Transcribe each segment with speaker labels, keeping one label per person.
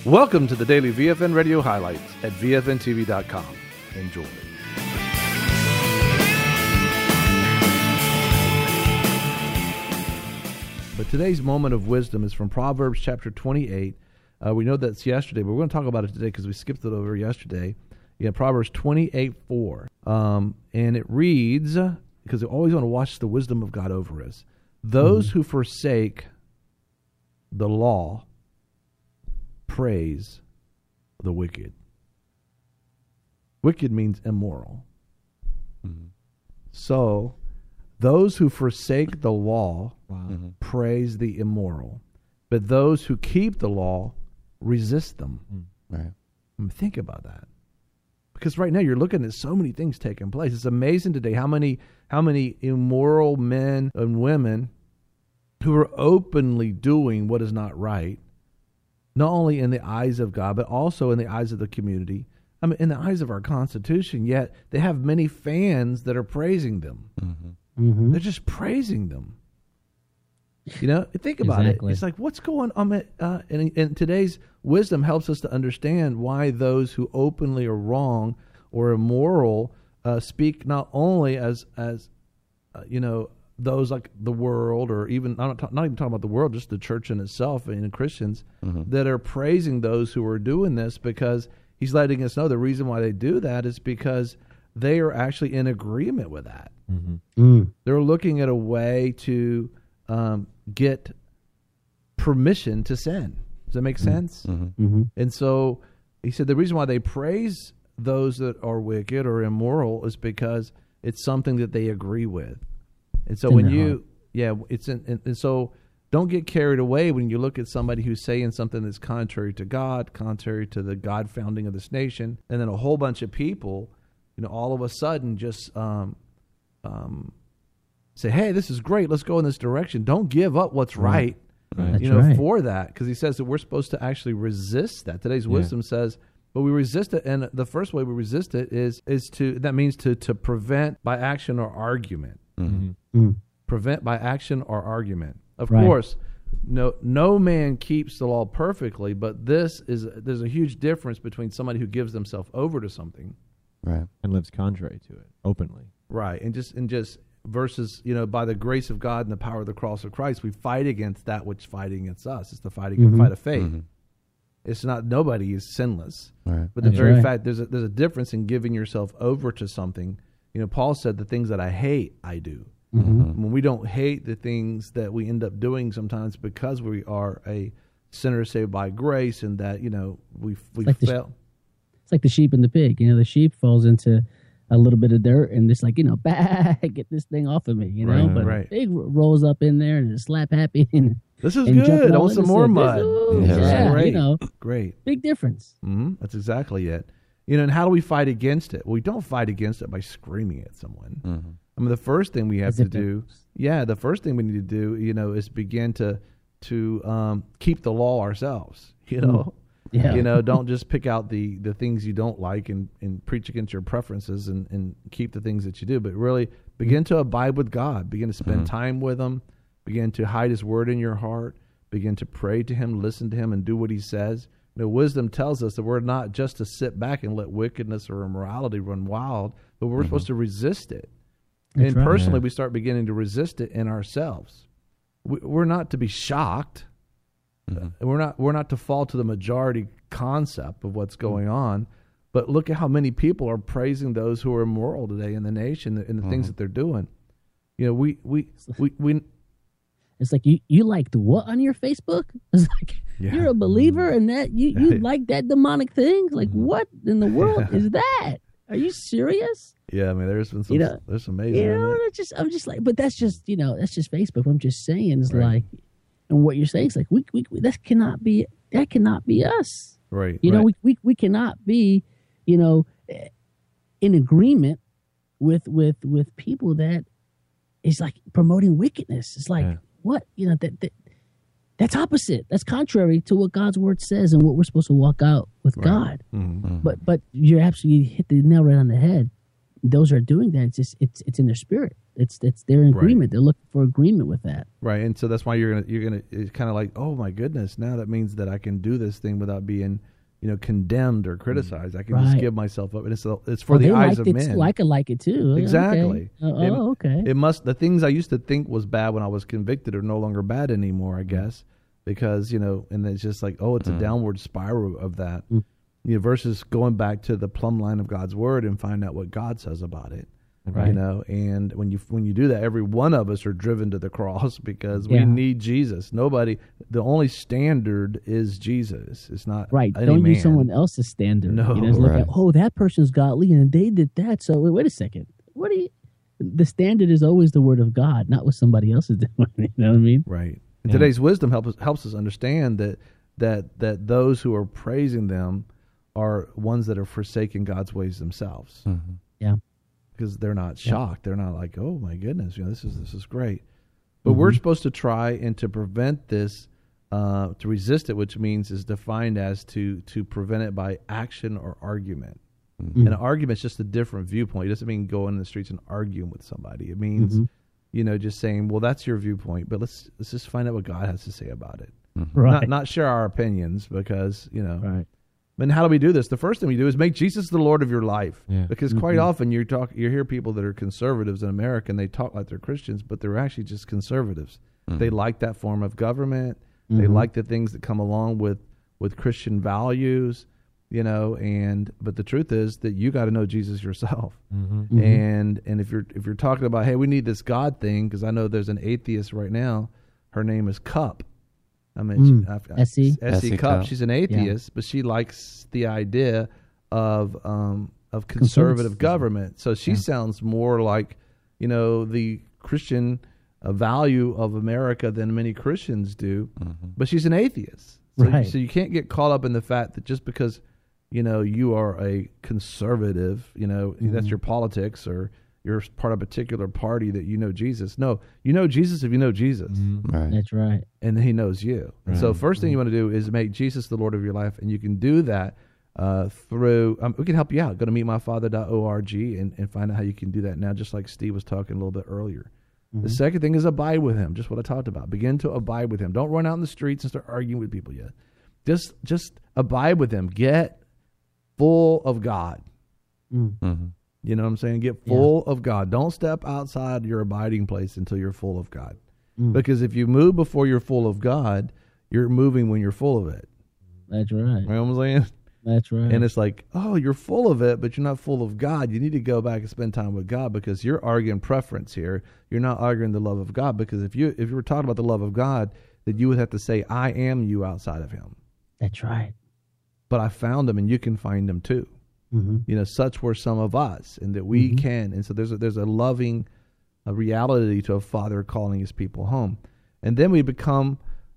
Speaker 1: Welcome to the daily VFN Radio highlights at VFNTV.com. Enjoy. But today's moment of wisdom is from Proverbs chapter 28. We know that's yesterday, but we're going to talk about it today because we skipped it over yesterday. Proverbs 28:4. And it reads, because we always want to watch the wisdom of God over us. Those who forsake the law praise the wicked. Wicked means immoral. So those who forsake the law praise the immoral, but those who keep the law resist them.
Speaker 2: Right.
Speaker 1: Think about that. Because right now you're looking at so many things taking place. It's amazing today how many immoral men and women who are openly doing what is not right, not only in the eyes of God, but also in the eyes of the community. I mean, in the eyes of our Constitution, yet they have many fans that are praising them. They're just praising them. Think about it. It's like, what's going on? And today's wisdom helps us to understand why those who openly are wrong or immoral speak not only as those like the world, or even not even talking about the world, just the church in itself and Christians that are praising those who are doing this, because he's letting us know the reason why they do that is because they are actually in agreement with that. They're looking at a way to get permission to sin. Does that make sense? And so he said the reason why they praise those that are wicked or immoral is because it's something that they agree with. And so and so don't get carried away when you look at somebody who's saying something that's contrary to God, contrary to the God founding of this nation, and then a whole bunch of people, all of a sudden just say, hey, this is great, let's go in this direction. Don't give up what's right, for that, because he says that we're supposed to actually resist that. Today's wisdom says, but we resist it, and the first way we resist it is to prevent by action or argument. Prevent by action or argument. Of course, no man keeps the law perfectly, but there's a huge difference between somebody who gives themselves over to something,
Speaker 2: right,
Speaker 3: and lives contrary to it openly,
Speaker 1: right, and just versus by the grace of God and the power of the cross of Christ, we fight against that which fighting against us. It's the fight of faith. It's not, nobody is sinless, but the very fact there's a difference in giving yourself over to something. Paul said, the things that I hate, I do. When we don't hate the things that we end up doing sometimes because we are a sinner saved by grace, and that, we fail.
Speaker 4: It's like the sheep and the pig. The sheep falls into a little bit of dirt and it's like, get this thing off of me, but the pig rolls up in there and is slap happy. And
Speaker 1: this is good. I want some more mud.
Speaker 4: Great. Big difference.
Speaker 1: That's exactly it. And how do we fight against it? Well, we don't fight against it by screaming at someone. I mean, the first thing we have to do, the first thing we need to do, is begin to keep the law ourselves. Don't just pick out the things you don't like and preach against your preferences and keep the things that you do, but really begin to abide with God. Begin to spend time with Him. Begin to hide His word in your heart. Begin to pray to Him, listen to Him, and do what He says. Wisdom tells us that we're not just to sit back and let wickedness or immorality run wild, but we're supposed to resist it. And personally, we start beginning to resist it in ourselves. We're not to be shocked. We're not to fall to the majority concept of what's going on. But look at how many people are praising those who are immoral today in the nation and the things that they're doing. We
Speaker 4: It's like you liked what on your Facebook? It's like you're a believer and that you like that demonic thing? Like what in the world is that? Are you serious?
Speaker 1: Yeah, I mean, there's been some there's some amazing.
Speaker 4: I'm just like, but that's just that's just Facebook. I'm just saying, it's like, and what you're saying is like we that cannot be us.
Speaker 1: Right.
Speaker 4: We cannot be, in agreement with people that is like promoting wickedness. It's like what that's opposite. That's contrary to what God's word says and what we're supposed to walk out with God. But you absolutely hit the nail right on the head. those are doing that, it's in their spirit. It's they're in agreement. They're looking for agreement with that.
Speaker 1: Right. And so that's why you're gonna it's kind of like, oh my goodness, now that means that I can do this thing without being, condemned or criticized. I can just give myself up, and it's for the eyes of men.
Speaker 4: Too. I could like it too.
Speaker 1: Exactly.
Speaker 4: Okay. Okay.
Speaker 1: It must. The things I used to think was bad when I was convicted are no longer bad anymore, I guess, because and it's just like, oh, it's a downward spiral of that. Versus going back to the plumb line of God's word and find out what God says about it. Right. And when you do that, every one of us are driven to the cross because we need Jesus. The only standard is Jesus. It's not
Speaker 4: right.
Speaker 1: Any
Speaker 4: Don't
Speaker 1: man.
Speaker 4: use someone else's standard.
Speaker 1: No,
Speaker 4: look at, that person's godly and they did that. So wait a second. The standard is always the word of God, not what somebody else is doing. You know what I mean?
Speaker 1: Right. And today's wisdom helps us understand that those who are praising them are ones that are forsaking God's ways themselves.
Speaker 3: Mm-hmm.
Speaker 4: Yeah.
Speaker 1: Because they're not shocked. They're not like, oh my goodness, this is great. But we're supposed to try and to prevent this, to resist it, which means is defined as to prevent it by action or argument. And an argument is just a different viewpoint. It doesn't mean going in the streets and arguing with somebody. It means, just saying, well, that's your viewpoint, but let's just find out what God has to say about it.
Speaker 4: Right.
Speaker 1: Not share our opinions because,
Speaker 4: Right.
Speaker 1: And how do we do this? The first thing we do is make Jesus the Lord of your life.
Speaker 3: Yeah.
Speaker 1: Because quite often you hear people that are conservatives in America and they talk like they're Christians, but they're actually just conservatives. They like that form of government. They like the things that come along with Christian values, but the truth is that you got to know Jesus yourself. And if you're talking about, hey, we need this God thing, because I know there's an atheist right now. Her name is Cup. S.E. Cup. She's an atheist, but she likes the idea of conservative government. So she sounds more like, the Christian value of America than many Christians do. But she's an atheist. So you can't get caught up in the fact that just because, you are a conservative, that's your politics, or you're part of a particular party that Jesus. No, you know Jesus if you know Jesus.
Speaker 3: Right.
Speaker 4: That's right.
Speaker 1: And he knows you. Right. So first thing you want to do is make Jesus the Lord of your life, and you can do that through, we can help you out. Go to meetmyfather.org and find out how you can do that now, just like Steve was talking a little bit earlier. The second thing is abide with him, just what I talked about. Begin to abide with him. Don't run out in the streets and start arguing with people yet. Just abide with him. Get full of God. You know what I'm saying? Get full of God. Don't step outside your abiding place until you're full of God. Because if you move before you're full of God, you're moving when you're full of it.
Speaker 4: That's right.
Speaker 1: You know what I'm saying?
Speaker 4: That's right.
Speaker 1: And it's like, oh, you're full of it, but you're not full of God. You need to go back and spend time with God, because you're arguing preference here. You're not arguing the love of God, because if you were talking about the love of God, then you would have to say, I am you outside of him.
Speaker 4: That's right.
Speaker 1: But I found him, and you can find him too. Such were some of us, and that we can. And so there's a loving reality to a father calling his people home. And then we become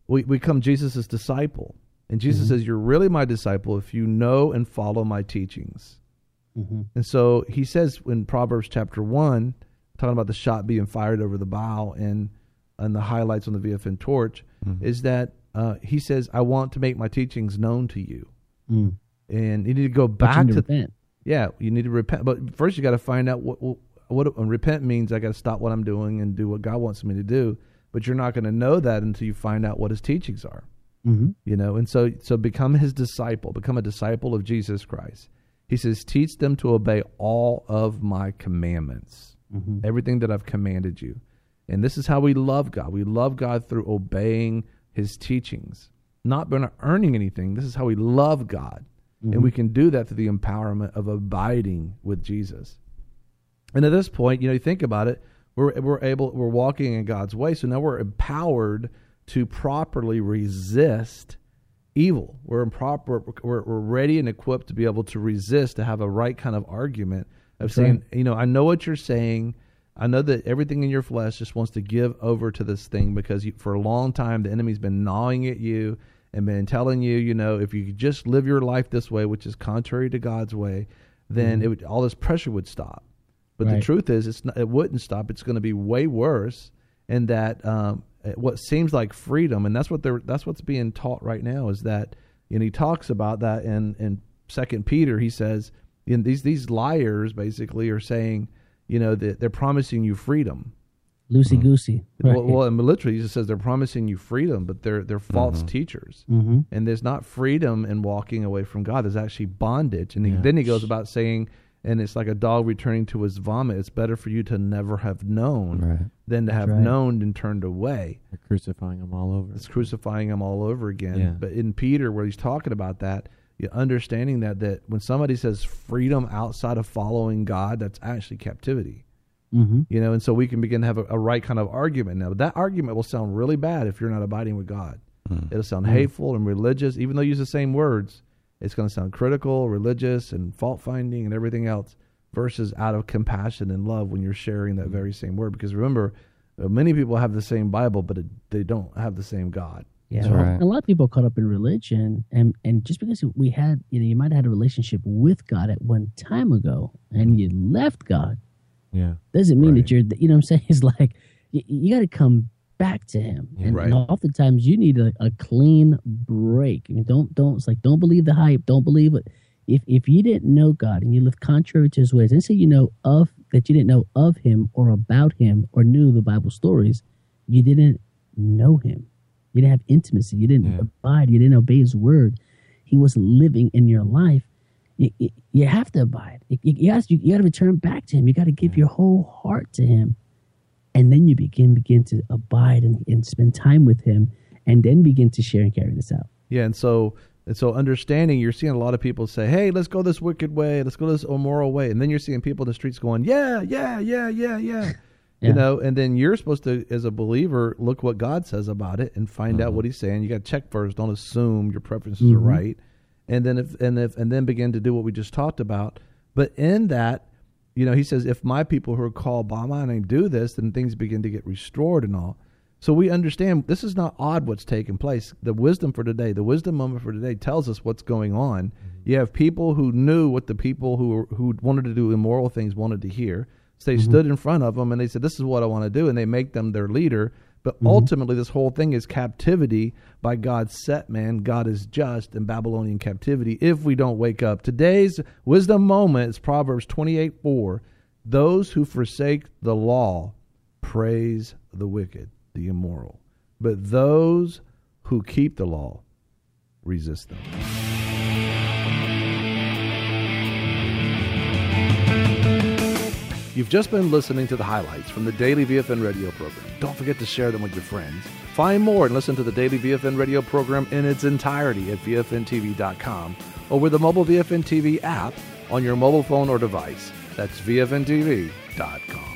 Speaker 1: Jesus' disciple. And Jesus says, you're really my disciple if you know and follow my teachings. And so he says in Proverbs chapter 1, talking about the shot being fired over the bow and the highlights on the VFN torch, is that he says, I want to make my teachings known to you. And you need to go back to
Speaker 4: repent.
Speaker 1: Yeah, you need to repent. But first you got to find out what repent means. I got to stop what I'm doing and do what God wants me to do. But you're not going to know that until you find out what his teachings are. And so become his disciple, become a disciple of Jesus Christ. He says, teach them to obey all of my commandments, everything that I've commanded you. And this is how we love God. We love God through obeying his teachings, not by earning anything. This is how we love God. And we can do that through the empowerment of abiding with Jesus. And at this point, you think about it, we're walking in God's way. So now we're empowered to properly resist evil. We're ready and equipped to be able to resist, to have a right kind of argument of saying, I know what you're saying. I know that everything in your flesh just wants to give over to this thing because for a long time the enemy's been gnawing at you and been telling you, if you could just live your life this way, which is contrary to God's way, then all this pressure would stop. But the truth is, it wouldn't stop. It's going to be way worse. And that what seems like freedom, and that's what's being taught right now, is that, and he talks about that in 2 Peter. He says, these liars basically are saying, that they're promising you freedom.
Speaker 4: Loosey goosey. Right.
Speaker 1: Well, and literally, Jesus says they're promising you freedom, but they're false teachers, and there's not freedom in walking away from God. There's actually bondage, and then he goes about saying, and it's like a dog returning to his vomit. It's better for you to never have known than to have known and turned away.
Speaker 3: They're crucifying him all over.
Speaker 1: It's crucifying him all over again.
Speaker 3: Yeah.
Speaker 1: But in Peter, where he's talking about that, you're understanding that when somebody says freedom outside of following God, that's actually captivity. And so we can begin to have a right kind of argument now. But that argument will sound really bad if you're not abiding with God. It'll sound hateful and religious, even though you use the same words. It's going to sound critical, religious, and fault-finding and everything else, versus out of compassion and love when you're sharing that very same word. Because remember, many people have the same Bible, but they don't have the same God.
Speaker 4: Yeah, a lot of people are caught up in religion, and just because we had, you might have had a relationship with God at one time ago, and you left God, doesn't mean that you're, you know what I'm saying? It's like, you got to come back to him. And oftentimes you need a clean break. I mean, don't believe the hype. Don't believe it. If you didn't know God and you lived contrary to his ways, and say that you didn't know of him or about him or knew the Bible stories, you didn't know him. You didn't have intimacy. You didn't abide. You didn't obey his word. He wasn't living in your life. You have to abide. You got to return back to him. You got to give your whole heart to him. And then you begin to abide and spend time with him, and then begin to share and carry this out. Yeah, and so understanding, you're seeing a lot of people say, hey, let's go this wicked way, let's go this immoral way. And then you're seeing people in the streets going, yeah. And then you're supposed to, as a believer, look what God says about it and find out what he's saying. You got to check first. Don't assume your preferences are right. And then begin to do what we just talked about. But in that, he says, if my people who are called by my name do this, then things begin to get restored and all. So we understand this is not odd what's taking place. The wisdom for today, the wisdom moment for today tells us what's going on. You have people who knew what the people who wanted to do immoral things wanted to hear. So they stood in front of them and they said, this is what I want to do. And they make them their leader. But ultimately, this whole thing is captivity by God's set man. God is just in Babylonian captivity if we don't wake up. Today's wisdom moment is Proverbs 28:4. Those who forsake the law praise the wicked, the immoral. But those who keep the law resist them. You've just been listening to the highlights from the Daily VFN radio program. Don't forget to share them with your friends. Find more and listen to the Daily VFN radio program in its entirety at VFNTV.com or with the mobile VFN TV app on your mobile phone or device. That's VFNTV.com.